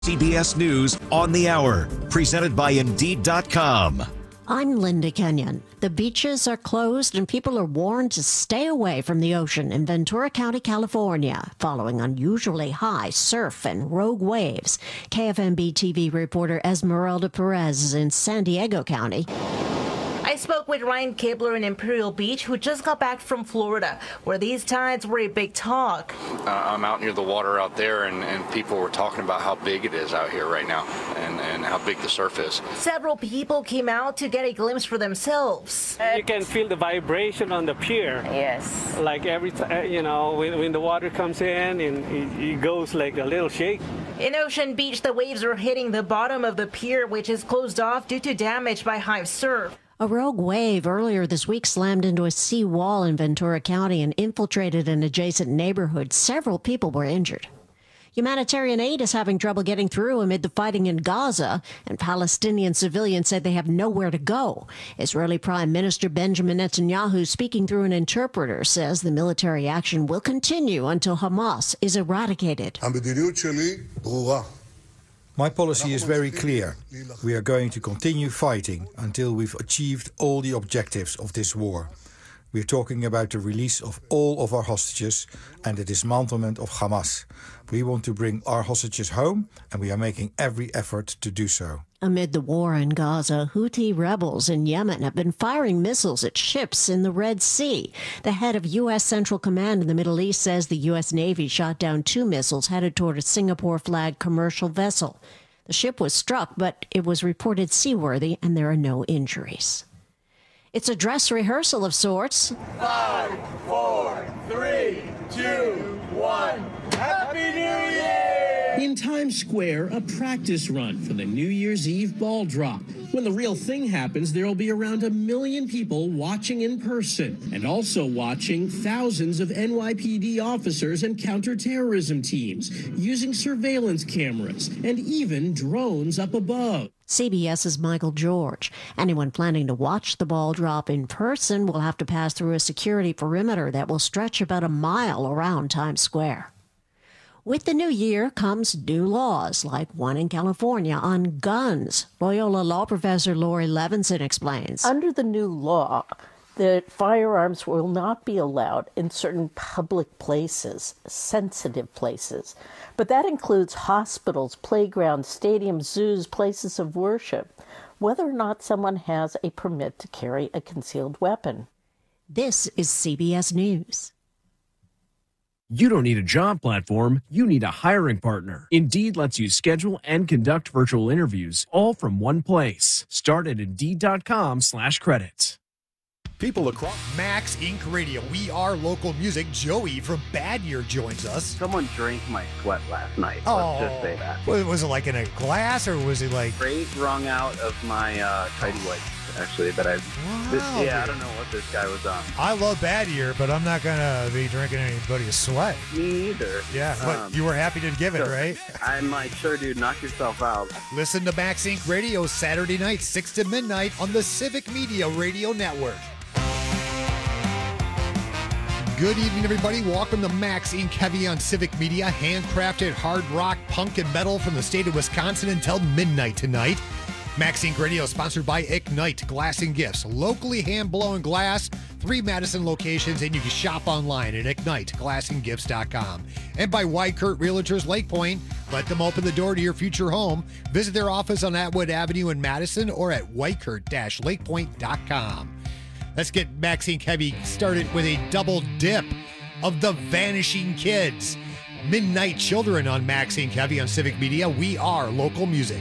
CBS News on the Hour, presented by Indeed.com. I'm Linda Kenyon. The beaches are closed and people are warned to stay away from the ocean in Ventura County, California, following unusually high surf and rogue waves. KFMB TV reporter Esmeralda Perez is in San Diego County. I spoke with Ryan Kibler in Imperial Beach, who just got back from Florida, where these tides were a big talk. I'm out near the water out there, and people were talking about how big it is out here right now and how big the surf is. Several people came out to get a glimpse for themselves. You can feel the vibration on the pier. Yes. Like every time, when the water comes in, and it goes like a little shake. In Ocean Beach, the waves are hitting the bottom of the pier, which is closed off due to damage by high surf. A rogue wave earlier this week slammed into a sea wall in Ventura County and infiltrated an adjacent neighborhood. Several people were injured. Humanitarian aid is having trouble getting through amid the fighting in Gaza, and Palestinian civilians say they have nowhere to go. Israeli Prime Minister Benjamin Netanyahu, speaking through an interpreter, says the military action will continue until Hamas is eradicated. My policy is very clear. We are going to continue fighting until we've achieved all the objectives of this war. We are talking about the release of all of our hostages and the dismantlement of Hamas. We want to bring our hostages home, and we are making every effort to do so. Amid the war in Gaza, Houthi rebels in Yemen have been firing missiles at ships in the Red Sea. The head of U.S. Central Command in the Middle East says the U.S. Navy shot down 2 missiles headed toward a Singapore-flagged commercial vessel. The ship was struck, but it was reported seaworthy, and there are no injuries. It's a dress rehearsal of sorts. 5, 4, 3, 2, 1. Happy New Year! In Times Square, a practice run for the New Year's Eve ball drop. When the real thing happens, there will be around 1 million people watching in person and also watching thousands of NYPD officers and counterterrorism teams using surveillance cameras and even drones up above. CBS's Michael George. Anyone planning to watch the ball drop in person will have to pass through a security perimeter that will stretch about 1 mile around Times Square. With the new year comes new laws, like one in California on guns. Loyola law professor Lori Levinson explains. Under the new law, the firearms will not be allowed in certain public places, sensitive places. But that includes hospitals, playgrounds, stadiums, zoos, places of worship, whether or not someone has a permit to carry a concealed weapon. This is CBS News. You don't need a job platform, you need a hiring partner. Indeed lets you schedule and conduct virtual interviews all from one place. Start at Indeed.com/credits. People across Max Inc. Radio. We are local music. Joey from Bad Year joins us. Someone drank my sweat last night. Oh, let's just say that. Was it like in a glass, or was it like straight wrung out of my tidy whities? Actually, that I I don't know what this guy was on. I love Bad Year, but I'm not gonna be drinking anybody's sweat. Me either. Yeah, but you were happy to give it, right? I'm like, sure, dude, knock yourself out. Listen to Max Inc. Radio Saturday night, 6 to midnight on the Civic Media Radio Network. Good evening, everybody. Welcome to Max Inc. Heavy on Civic Media. Handcrafted hard rock, punk, and metal from the state of Wisconsin until midnight tonight. Max Inc. Radio is sponsored by Ignite Glass and Gifts. Locally hand-blown glass, 3 Madison locations, and you can shop online at IgniteGlassandGifts.com. And by Whitekurt Realtors Lake Point. Let them open the door to your future home. Visit their office on Atwood Avenue in Madison or at Whitekurt-lakepoint.com. Let's get Max Inc. Heavy started with a double dip of The Vanishing Kids. Midnight Children on Max Inc. Heavy on Civic Media. We are local music.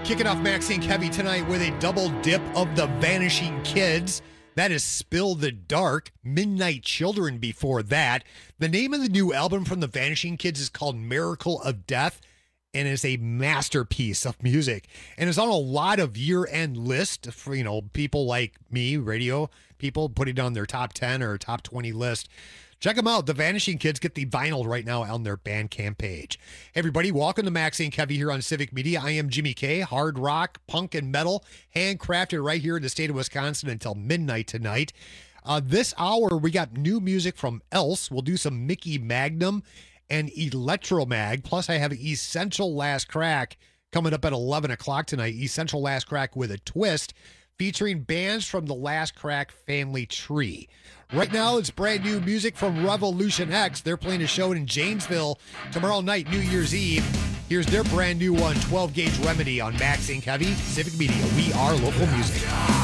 Kicking off Maxine Kevy tonight with a double dip of the Vanishing Kids. That is Spill the Dark. Midnight Children before that. The name of the new album from the Vanishing Kids is called Miracle of Death and is a masterpiece of music. And it's on a lot of year-end lists for, people like me, radio people, putting it on their top 10 or top 20 list. Check them out. The Vanishing Kids. Get the vinyl right now on their Bandcamp page. Hey, everybody, welcome to Maxine Kevy here on Civic Media. I am Jimmy K. Hard rock, punk, and metal, handcrafted right here in the state of Wisconsin until midnight tonight. This hour, we got new music from Else. We'll do some Mickey Magnum and Electromag. Plus, I have Essential Last Crack coming up at 11 o'clock tonight. Essential Last Crack with a twist, featuring bands from the Last Crack family tree. Right now, it's brand new music from Revolution X. They're playing a show in Janesville tomorrow night, New Year's Eve. Here's their brand new one, 12 Gauge Remedy on Maxine Kevy, Civic Media. We are local music.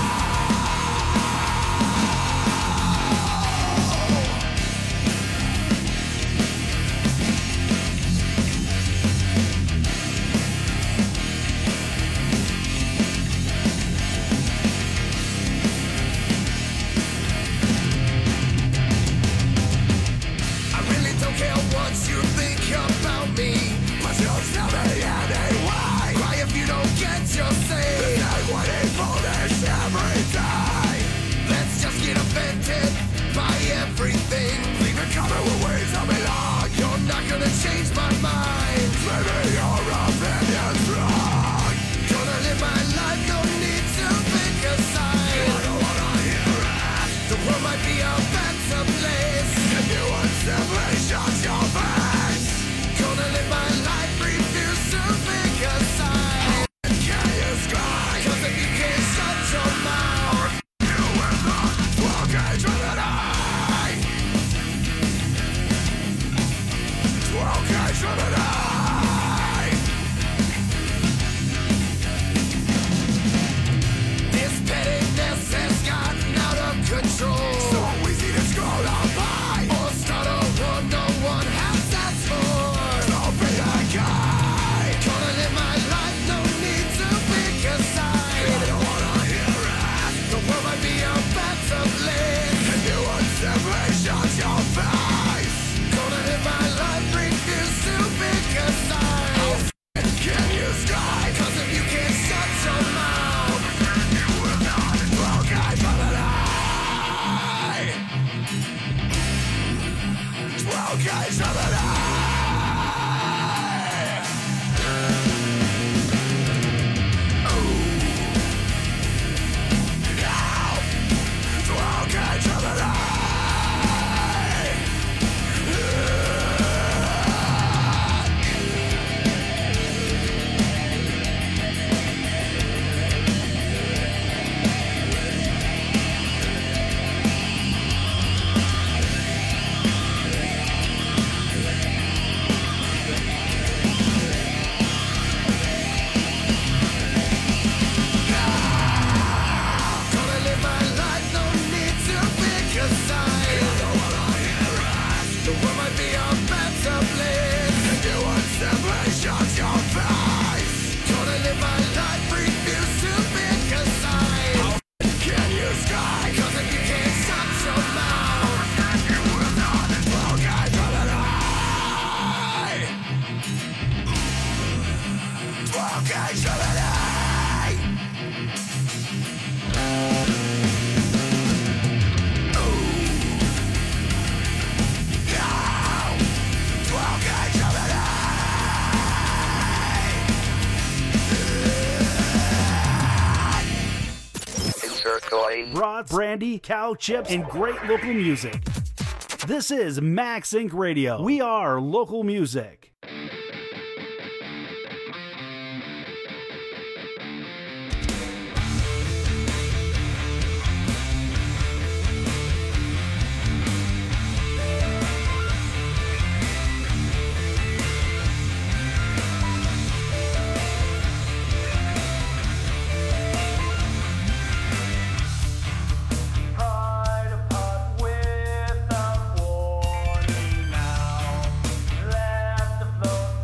Brats, brandy, cow chips, and great local music. This is Max Inc. Radio. We are local music. Without warning now, left afloat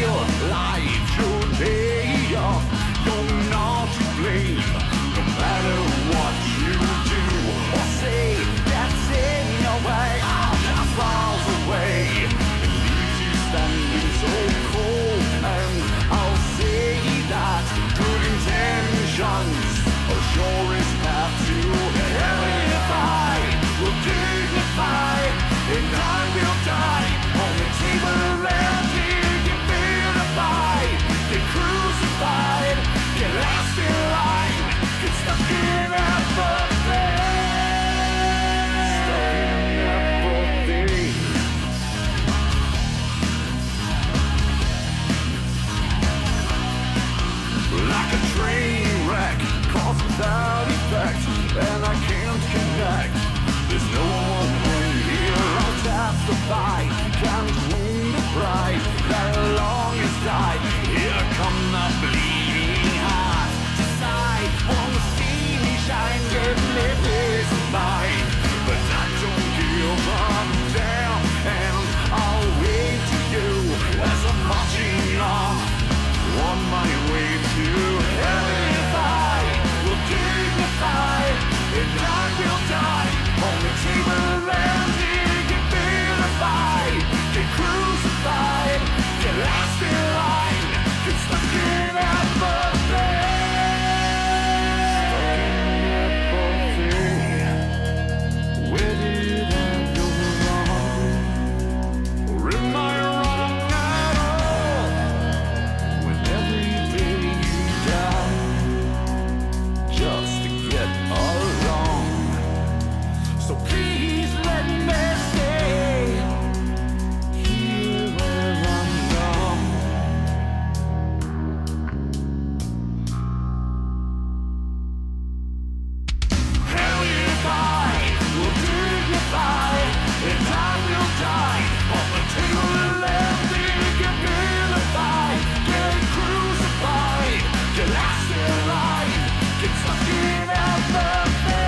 real life today. You're not to blame, no matter what you do or say. That's in your way, just falls away. It leaves you standing so cold, and I'll say that good intentions are surest path to heaven. If I will dignify, and I will die on the table and get vilified, get crucified, get last in line, get stuck in apathy. Stuck in apathy. Like a train wreck, cause without effect, and I can't connect. There's no one in here, I'll testify. Can't wound the pride that long has died. Here come the bleeding heart. Decide, wanna see me shine, give me peace of mind. But I don't give up down, and I'll wait to you as I'm marching on my way to heaven. If I will dignify, and I will die on the table and get vilified, get crucified, get last in line, get stuck in apathy. Where did I go wrong? Or am I wrong at all? When every day you die just to get along. So please let me stay here where I'm wrong. Hell, if I will dignify, and I will die on the table and let me get vilified, get crucified, get last in line, get stuck in apathy.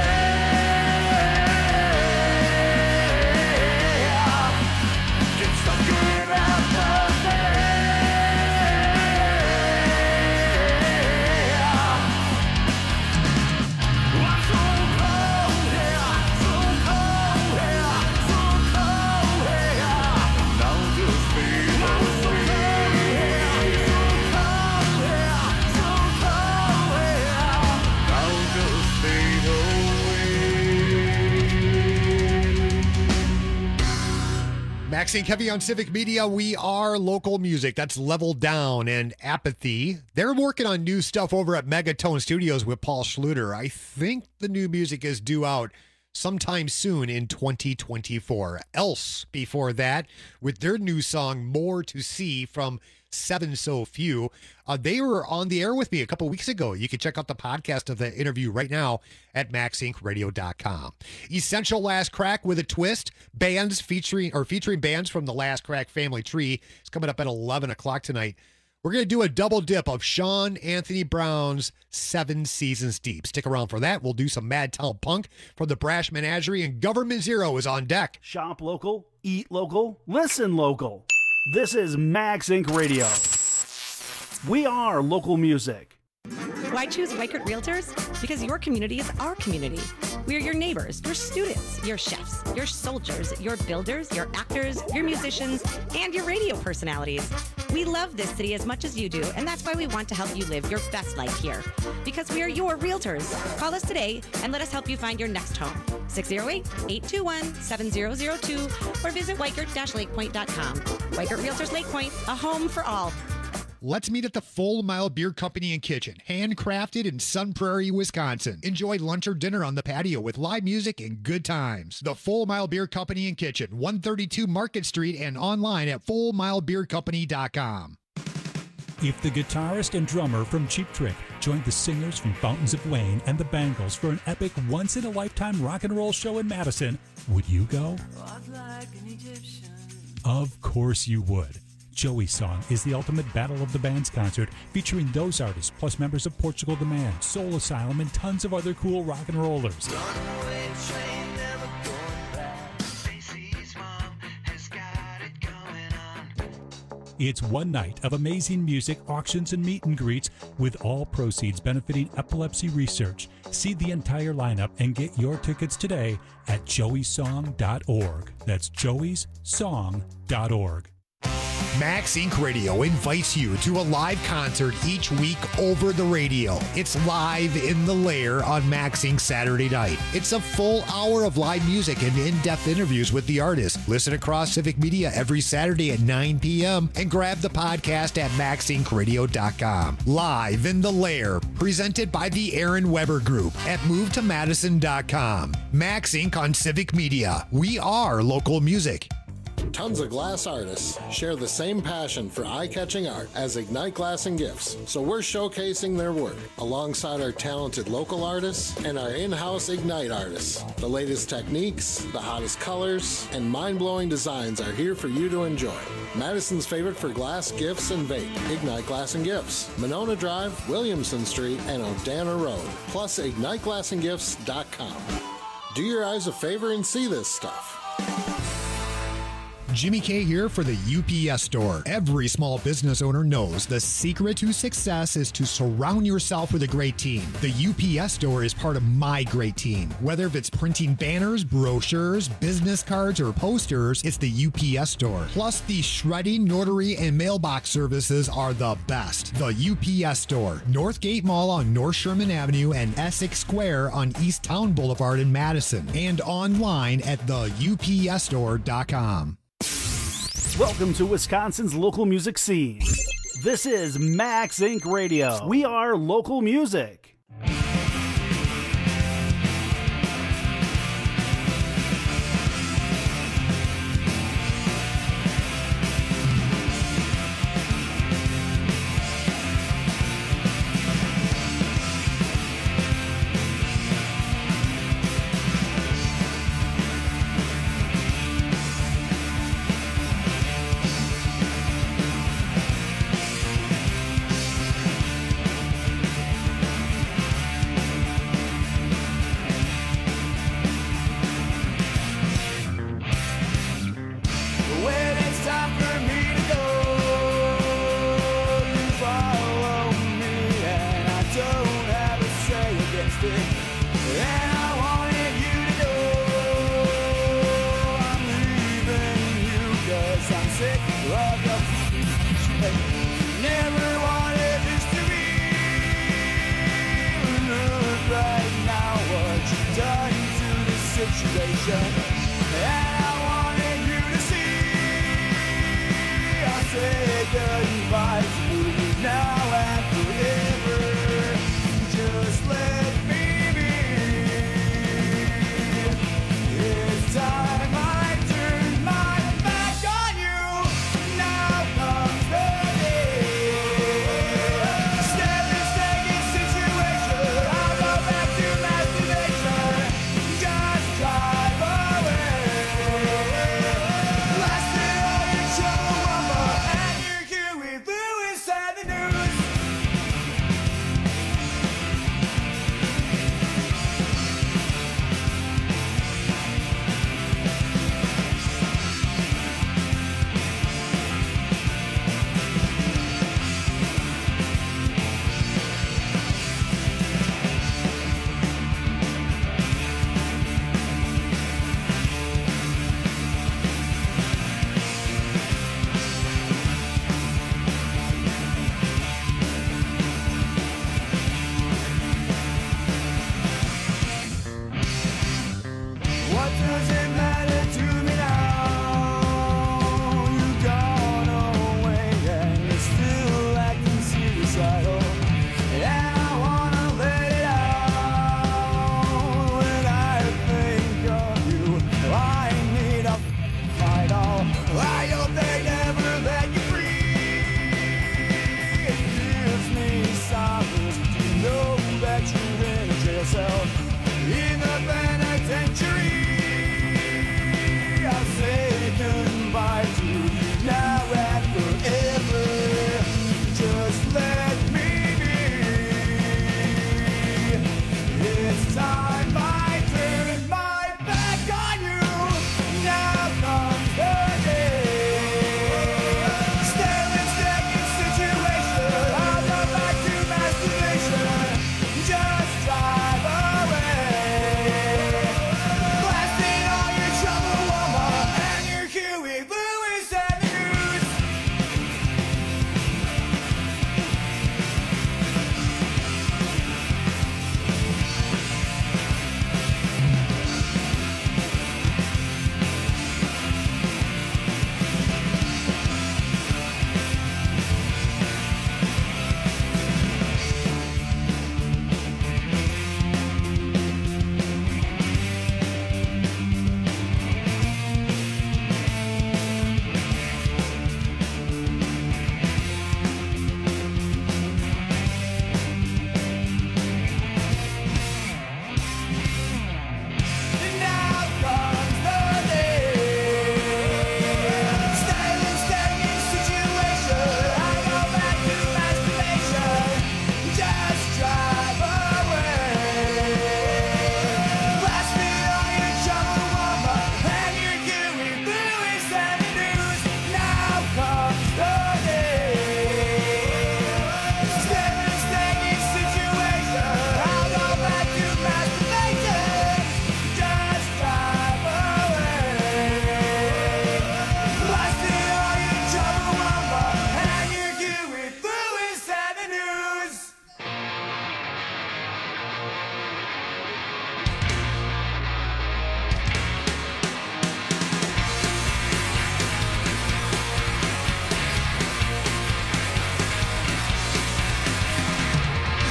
Get stuck in apathy. I'm so cold here, so cold here, so cold here. Now just fade away. So cold here, so cold here. Now just fade away. Maxine Kevy on Civic Media. We are local music. That's Level Down and Apathy. They're working on new stuff over at Megatone Studios with Paul Schluter. I think the new music is due out sometime soon in 2024. Else, before that, with their new song, More to See from Seven So Few. They were on the air with me a couple weeks ago. You can check out the podcast of the interview right now at maxincradio.com. Essential Last Crack with a Twist. Bands featuring bands from the Last Crack family tree. It's coming up at 11 o'clock tonight. We're going to do a double dip of Sean Anthony Brown's 7 Seasons Deep. Stick around for that. We'll do some Madtown Punk from the Brash Menagerie, and Government Zero is on deck. Shop local, eat local, listen local. This is Max Inc. Radio. We are local music. Why choose Weichert Realtors? Because your community is our community. We are your neighbors, your students, your chefs, your soldiers, your builders, your actors, your musicians, and your radio personalities. We love this city as much as you do, and that's why we want to help you live your best life here. Because we are your realtors. Call us today and let us help you find your next home. 608-821-7002 or visit Weichert-lakepoint.com. Weichert Realtors Lake Point, a home for all. Let's meet at the Full Mile Beer Company and Kitchen, handcrafted in Sun Prairie, Wisconsin. Enjoy lunch or dinner on the patio with live music and good times. The Full Mile Beer Company and Kitchen, 132 Market Street, and online at fullmilebeercompany.com. If the guitarist and drummer from Cheap Trick joined the singers from Fountains of Wayne and the Bangles for an epic once-in-a-lifetime rock and roll show in Madison, would you go? Of course you would. Joey's Song is the ultimate Battle of the Bands concert featuring those artists plus members of Portugal the Man, Soul Asylum, and tons of other cool rock and rollers. It's one night of amazing music, auctions, and meet and greets, with all proceeds benefiting epilepsy research. See the entire lineup and get your tickets today at joeysong.org. That's joeysong.org. Max Inc. Radio invites you to a live concert each week over the radio. It's Live in the Lair on Max Inc. Saturday night. It's a full hour of live music and in-depth interviews with the artist. Listen across Civic Media every Saturday at 9 p.m. and grab the podcast at maxincradio.com. Live in the Lair, presented by the Aaron Weber Group at movetomadison.com. Max Inc. on Civic Media. We are local music. Tons of glass artists share the same passion for eye-catching art as Ignite Glass and Gifts, so we're showcasing their work alongside our talented local artists and our in-house Ignite artists. The latest techniques, the hottest colors, and mind-blowing designs are here for you to enjoy. Madison's favorite for glass, gifts, and vape, Ignite Glass and Gifts, Monona Drive, Williamson Street, and Odana Road, plus IgniteGlassandGifts.com. Do your eyes a favor and see this stuff. Jimmy K here for the UPS Store. Every small business owner knows the secret to success is to surround yourself with a great team. The UPS Store is part of my great team. Whether it's printing banners, brochures, business cards, or posters, it's the UPS Store. Plus, the shredding, notary, and mailbox services are the best. The UPS Store, Northgate Mall on North Sherman Avenue and Essex Square on East Town Boulevard in Madison, and online at theupsstore.com. Welcome to Wisconsin's local music scene. This is Max Inc. Radio. We are local music. Just drive away.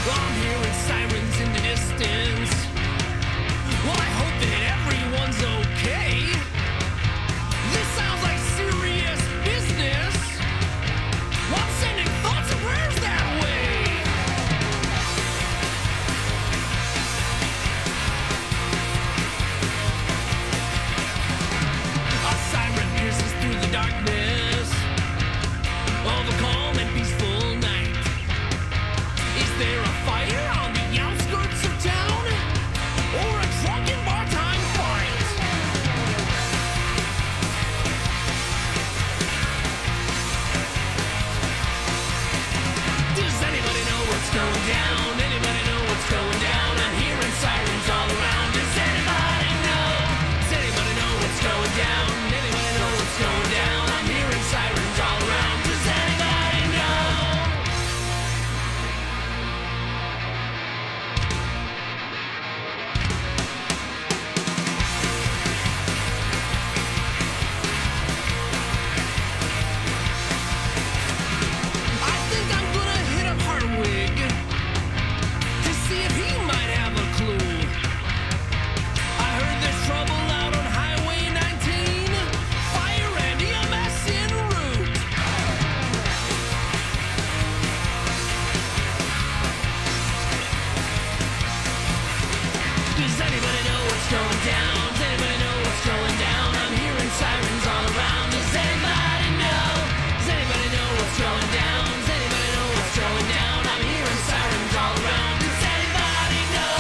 I'm hearing sirens in the distance. Well, I hope that everyone's okay. This sounds like serious business. I'm sending thoughts and prayers that way. A siren pierces through the darkness of a calm and peaceful night. Is there a fire on the outskirts of town? Or a drunken bar-time fight? Does anybody know what's going down? Anybody know what's going down? I'm hearing sirens all around. Does anybody know? Does anybody know what's going down? Anybody know what's going down? I'm hearing sirens all around. Does anybody know? I think I'm gonna hit up Hartwig to see if he might have a clue. I heard there's trouble out on Highway 19. Fire and EMS en route. Does anybody know what's going down? Does anybody know what's going down? I'm hearing sirens all around. Does anybody know? Does anybody know what's going down? Does anybody know what's going down? I'm hearing sirens all around. Does anybody know?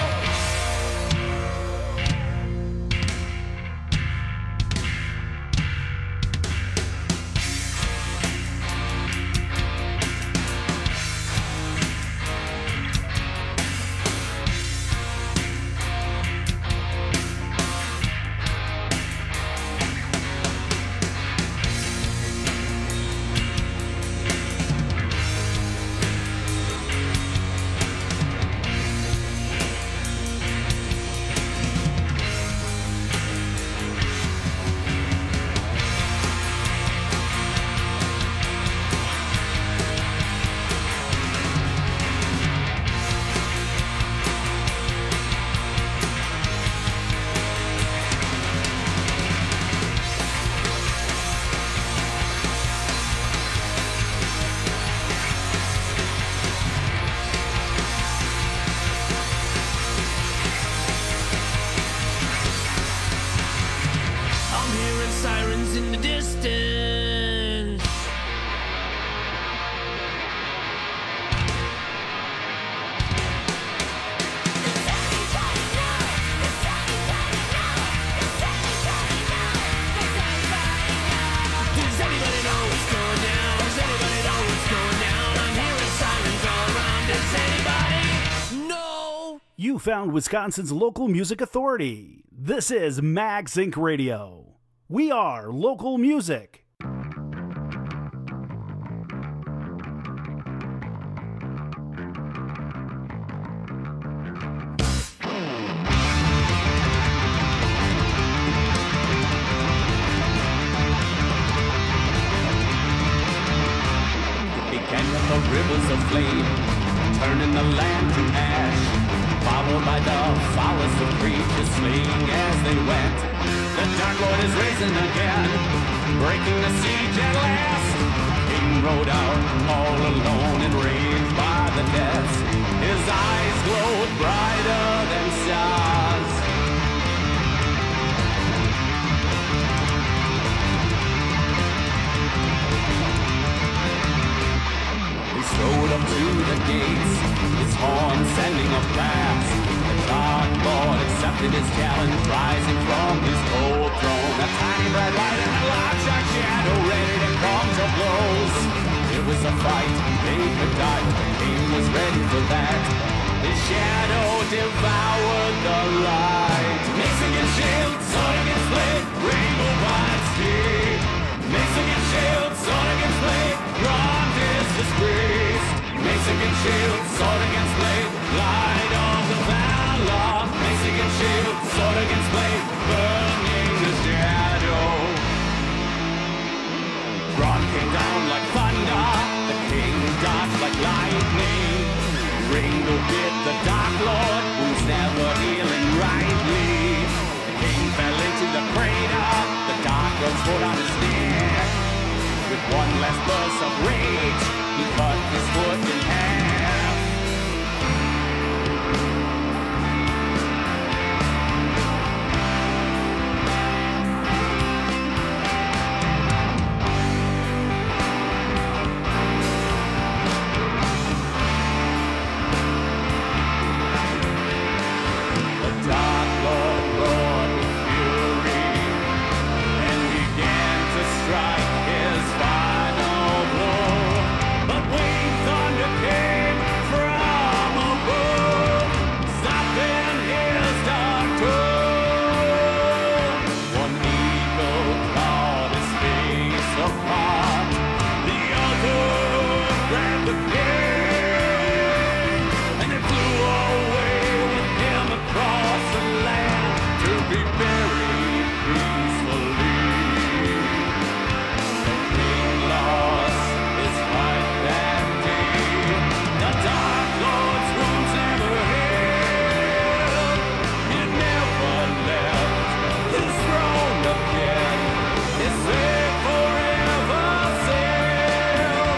I'm hearing sirens in the distance. Does anybody know what's going down? Does anybody know what's going down? I'm hearing sirens all around. Does anybody know? You found Wisconsin's local music authority. This is Max Inc. Radio. We are local music. Began with the rivers of flame, turning the land to ash, followed by the foulest of creatures slaying as they went. The Dark Lord is risen again, breaking the siege at last. King rode out all alone, enraged by the deaths. His eyes glowed brighter than stars. He strode up to the gates, his horn sending a blast. The Dark Lord accepted his challenge, rising from his cold throne. A tiny bright light and a large dark shadow, ready to come to blows. It was a fight, they could die, the king was ready for that. His shadow devoured the light. Mace against shield, sword against blade, rainbow vines deep. Mace against shield, sword against blade, grand is disgrace. Mace against shield, sword against blade, light of the valor. Mace against shield, sword against blade, burning the shadow. Braun came down like thunder, the king dodged like lightning. Ringo bit the Dark Lord, who's never healing rightly. The king fell into the crater, the Dark Lord's foot on his neck. With one last burst of rage, he cut his foot in half. The Dark Lord roared with fury and began to strike his final blow. But winged thunder came from above, stopping his dark toe. One eagle clawed his face apart, the other grabbed the king, and it flew away with him across the land to be buried peacefully. The king lost his fight that day. The Dark Lord's wounds never healed. He never left his throne again. His fate forever sealed.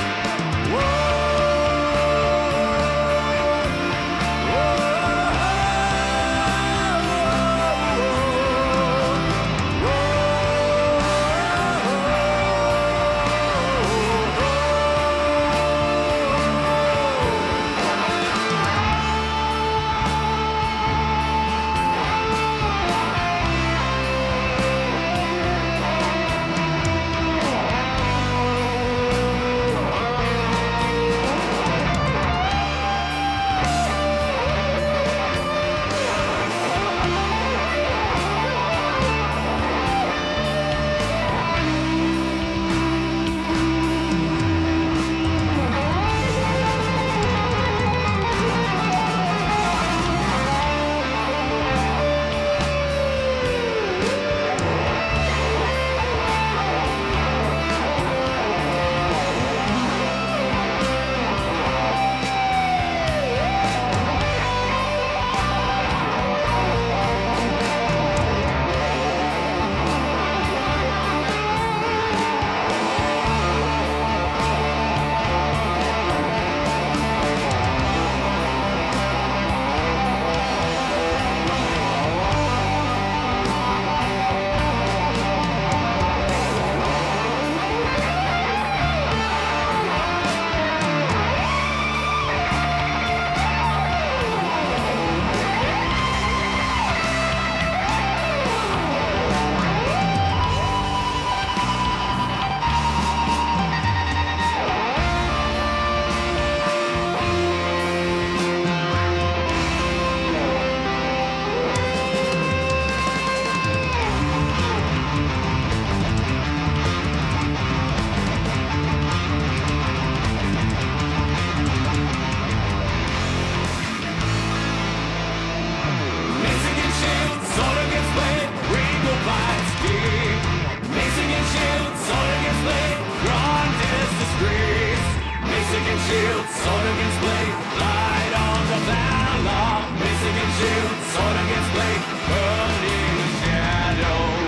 Shield, sword against blade, light on the valor. Missing and shield, sword against blade, burning shadow.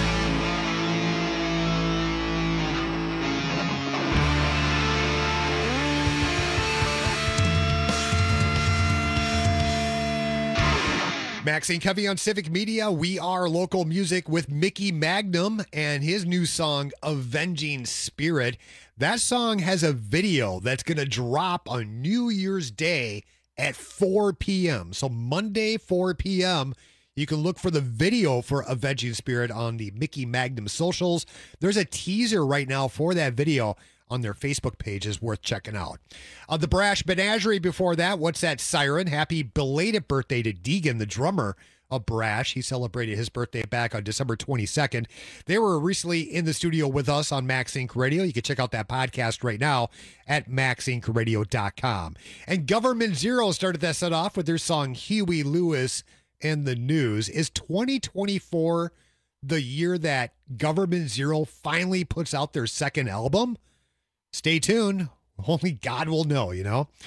Maxine Covey on Civic Media. We are local music with Mickey Magnum and his new song, Avenging Spirit. That song has a video that's going to drop on New Year's Day at 4 p.m. So Monday, 4 p.m., you can look for the video for Avenging Spirit on the Mickey Magnum socials. There's a teaser right now for that video on their Facebook page, is worth checking out. The Brash Menagerie before that, What's That Siren? Happy belated birthday to Deegan, the drummer of Brash. He celebrated his birthday back on December 22nd. They were recently in the studio with us on Max Inc. Radio. You can check out that podcast right now at maxincradio.com. And Government Zero started that set off with their song Huey Lewis and the News. Is 2024 the year that Government Zero finally puts out their second album? Stay tuned. Only God will know, you know.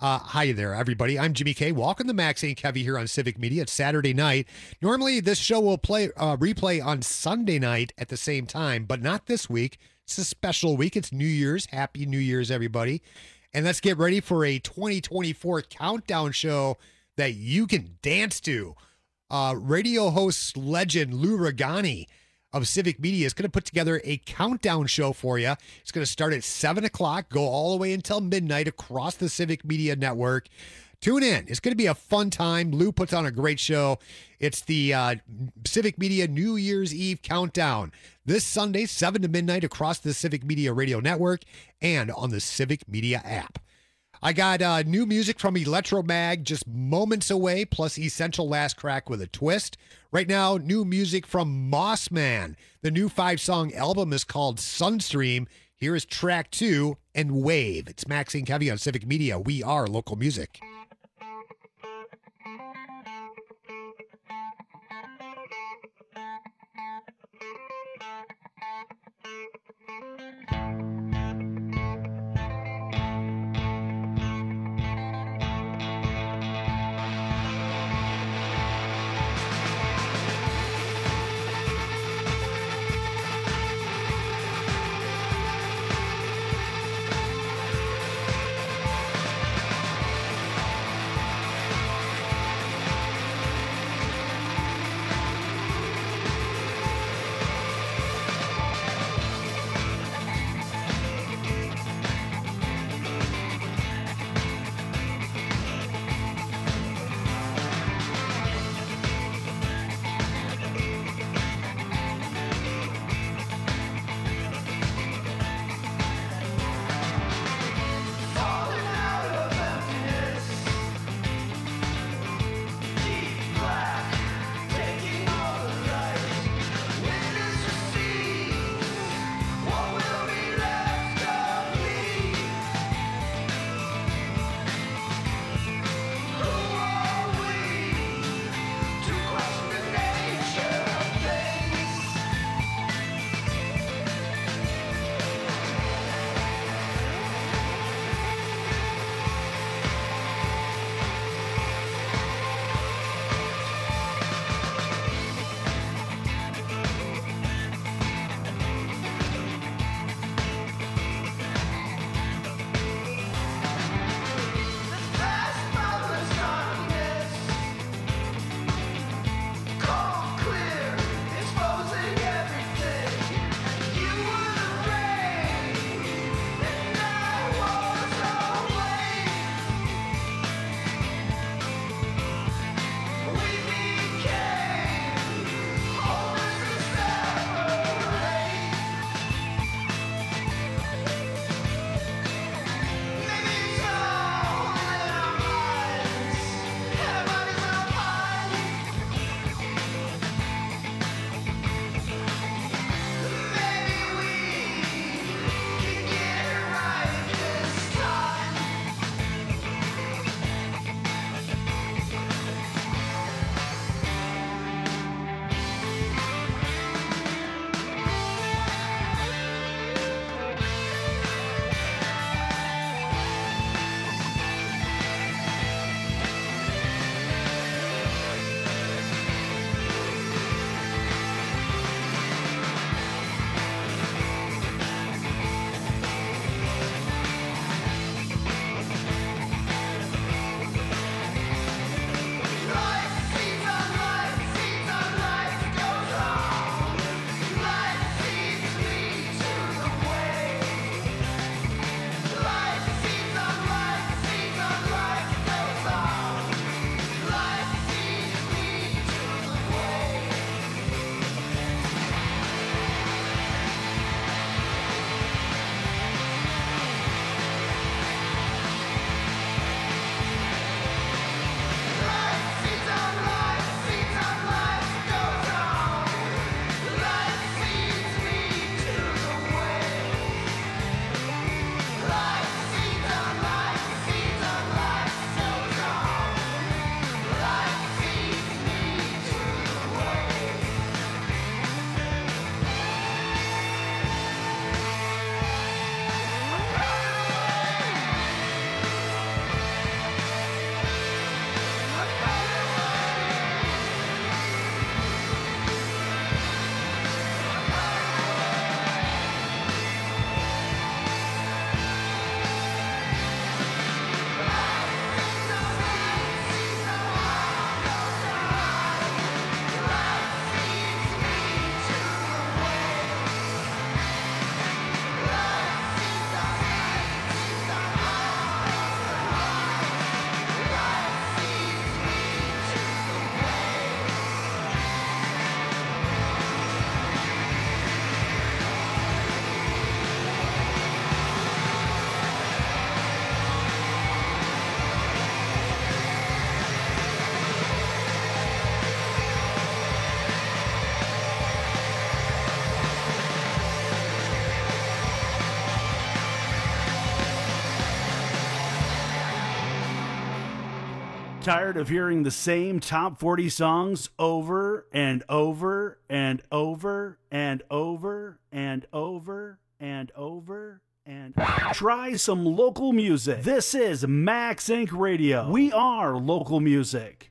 Hi there, everybody. I'm Jimmy K. Welcome to Maxie and Kevy here on Civic Media. It's Saturday night. Normally, this show will replay on Sunday night at the same time, but not this week. It's a special week. It's New Year's. Happy New Year's, everybody. And let's get ready for a 2024 countdown show that you can dance to. Radio host legend Lou Ragani of Civic Media is going to put together a countdown show for you. It's going to start at 7 o'clock, go all the way until midnight across the Civic Media Network. Tune in. It's going to be a fun time. Lou puts on a great show. It's the Civic Media New Year's Eve Countdown. This Sunday, 7 to midnight across the Civic Media Radio Network and on the Civic Media app. I got new music from Electromag just moments away, plus Essential Last Crack with a twist. Right now, new music from Mossman. The new 5-song album is called Sunstream. Here is track 2 and Wave. It's Maxie and Kevy on Civic Media. We are local music. Tired of hearing the same top 40 songs over and over and over and over and over and over and try some local music. This is Max Inc. Radio. We are local music.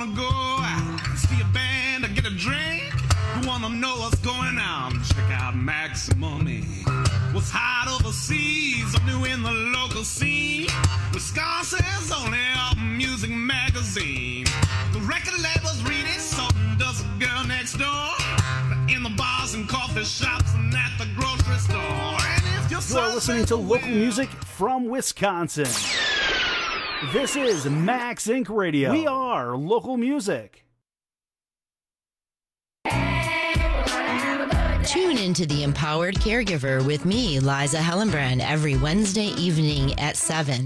wanna go out, see a band or get a drink? You wanna know what's going on? Check out Maximum Inc. What's hot overseas or new in the local scene? Wisconsin's only music magazine. The record labels read it, so does the girl next door. In the bars and coffee shops and at the grocery store. And if You are listening to local music from Wisconsin. This is Max Inc. Radio. We are local music. Tune into The Empowered Caregiver with me, Liza Hellenbrand, every Wednesday evening at 7.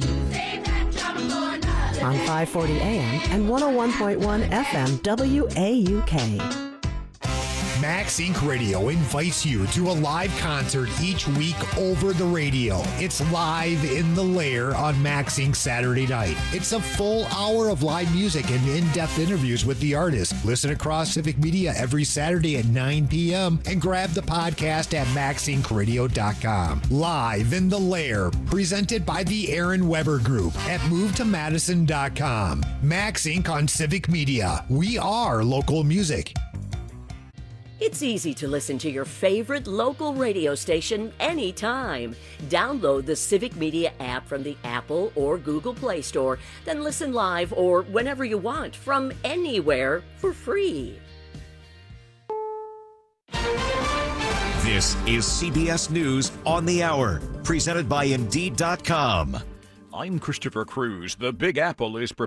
On 540 AM and 101.1 FM WAUK. Max Inc. Radio invites you to a live concert each week over the radio. It's Live in the Lair on Max Inc. Saturday night. It's a full hour of live music and in-depth interviews with the artist. Listen across Civic Media every Saturday at 9 p.m. and grab the podcast at maxincradio.com. Live in the Lair, presented by the Aaron Weber Group at movetomadison.com. Max Inc. on Civic Media. We are local music. It's easy to listen to your favorite local radio station anytime. Download the Civic Media app from the Apple or Google Play Store, then listen live or whenever you want from anywhere for free. This is CBS News on the Hour, presented by Indeed.com. I'm Christopher Cruz. The Big Apple is